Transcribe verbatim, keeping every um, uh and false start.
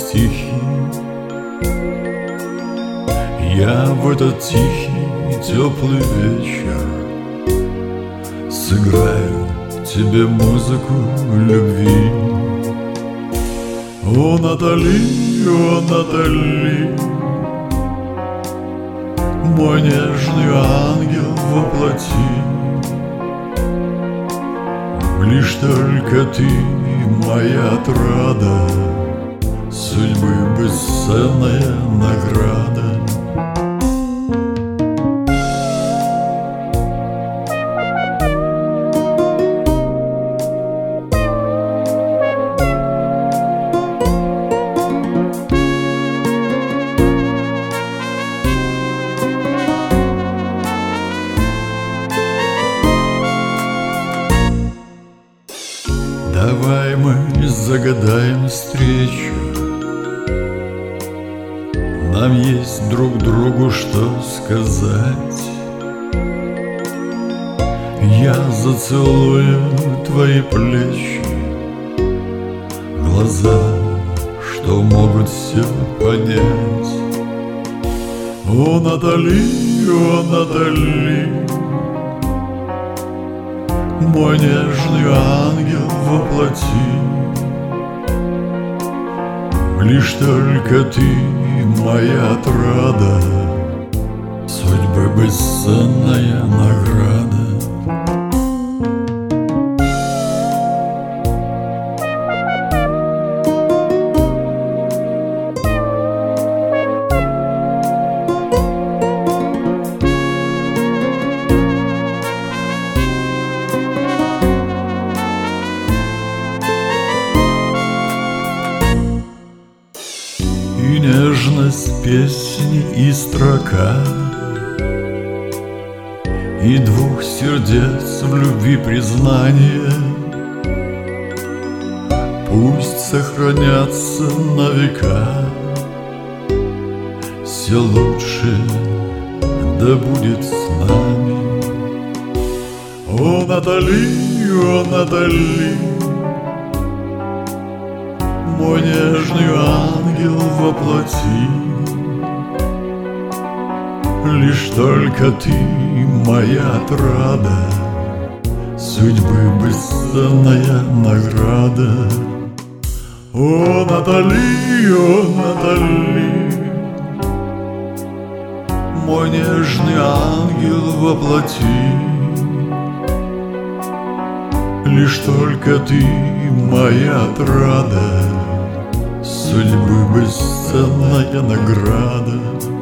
стихи. Я в этот тихий, теплый вечер сыграю тебе музыку любви. О, Натали, о, Натали, мой нежный ангел воплоти. Лишь только ты моя отрада, судьбы бесценная награда. Давай мы загадаем встречу, нам есть друг другу что сказать. Я зацелую твои плечи, глаза, что могут все понять. О, Натали, о, Натали, мой нежный ангел воплоти. Лишь только ты моя отрада, судьбы бесценная награда. И нежность песни и строка, и двух сердец в любви признание пусть сохранятся на века. Все лучше да будет с нами. О, Натали, о, Натали, мой нежный ангел воплоти. Лишь только ты моя отрада, судьбы бесценная награда. О, Натали, о, Натали, мой нежный ангел воплоти. Лишь только ты моя отрада, судьбы бесценная награда.